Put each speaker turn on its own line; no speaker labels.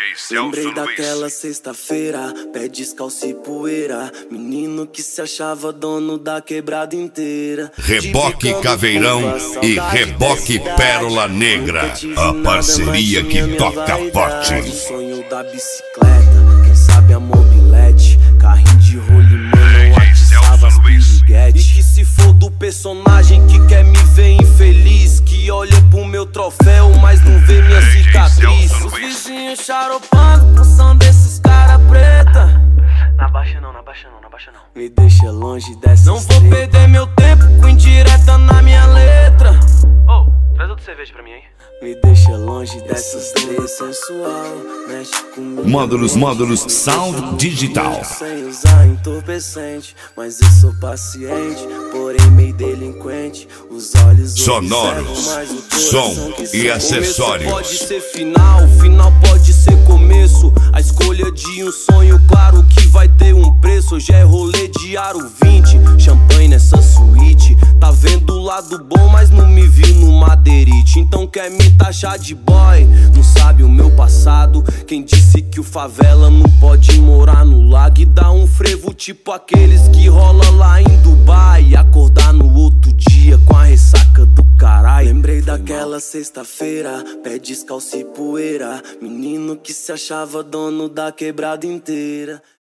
Lembrei daquela sexta-feira, pé descalço e poeira, menino que se achava dono da quebrada inteira.
Reboque Caveirão e Reboque Pérola Negra, a parceria que toca forte.
O sonho da bicicleta, quem sabe a mobilete, carrinho de rolimã, não atiçava as piriguete. E que se for do personagem que quer me ver infeliz, que olha pro meu troféu, mas não vê minha cicatriz. Os vizinhos charopando com som desses cara preta.
Na baixa não, na baixa não, na baixa não.
Me deixa longe dessa.
Não vou perder meu tempo com indireta na minha letra. Traz outra cerveja pra mim aí.
Me deixa longe dessas três sensual, mexe comigo.
Módulos Sound Digital.
Sem usar entorpecente, mas eu sou paciente, porém meio delinquente. Os olhos
sonoros, som e acessórios.
Pode ser final, final pode ser começo. A escolha de um sonho, claro que vai ter um preço. Hoje é rolê de aro 20, champanhe nessa suíte. Tá vendo o lado bom, mas não me vi no madeirite. Então quer me taxar de boy, não sabe o meu passado. Quem disse que o favela não pode morar no lago e dar um frevo tipo aqueles que rola lá em Dubai, e acordar no outro dia com a ressaca do caralho. Lembrei daquela sexta-feira, pé descalço e poeira, menino que se achava dono da quebrada inteira.